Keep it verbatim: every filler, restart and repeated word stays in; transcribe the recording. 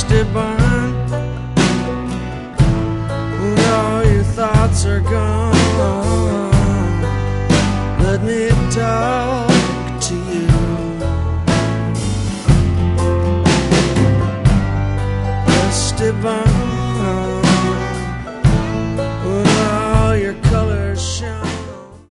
Rusty barn, when all your thoughts are gone, let me talk to you. Rusty barn,